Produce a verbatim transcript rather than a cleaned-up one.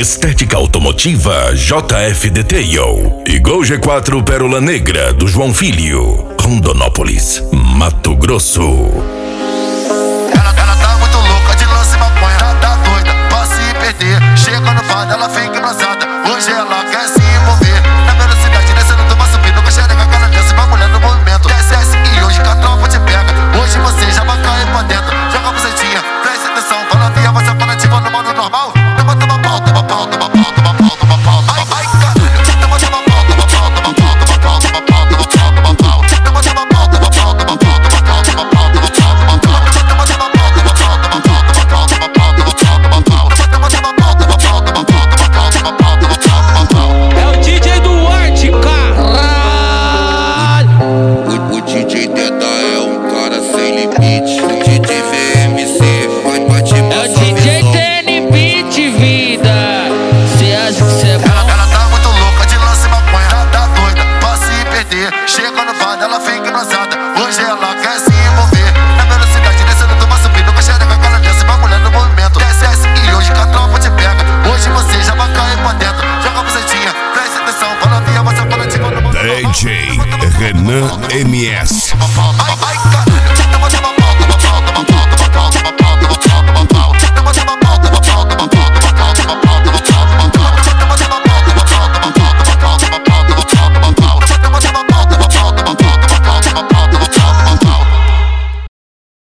Estética Automotiva J F Detail e Gol G quatro Pérola Negra do João Filho, Rondonópolis, Mato Grosso. Ela, ela tá muito louca de lance maconha, ela tá doida pra se perder. Chega no bar, ela fica engraçada. Hoje ela quer se envolver. Na velocidade, descendo, tu vai subindo com a xereca, aquela dança, vai mulher no movimento. Desce, desce e hoje que a tropa te pega. Hoje você já vai cair pra dentro. Joga a bucetinha, presta atenção. Fala via, você fala tipo no modo normal. Toma, toma pau, toma pau, toma pau, toma pau, toma pau. Ai, ai, caralho. Toma, toma pau, toma pau, toma pau, toma pau, toma pau, toma pau, toma pau. Toma, toma pau, toma pau, toma pau, toma pau, toma pau, toma pau, toma pau. Toma, toma pau, toma pau, toma pau, toma pau, toma pau, toma pau, toma pau. Toma, toma pau, toma pau, toma pau, toma pau, toma pau, toma pau, toma pau. É o D J Duarte, caralho. O, o D J Teta é um cara sem limite. O D J V M C vai bate É o D J T N Beat, vida. Cê acha que cê é bom? Ela, ela tá muito louca de lance maconha, ela tá doida pra se perder. Chega no bar, ela fica engraçada. Hoje ela quer se envolver. Na velocidade, descendo, tu vai subindo com a xereca, aquela dança, vai mulher no movimento. Desce, desce e hoje que a tropa te pega. Hoje você já vai cair pra dentro. Joga a bucetinha, presta atenção. Fala via, você fala tipo no mundo. D J Renan M S. Ai, ai,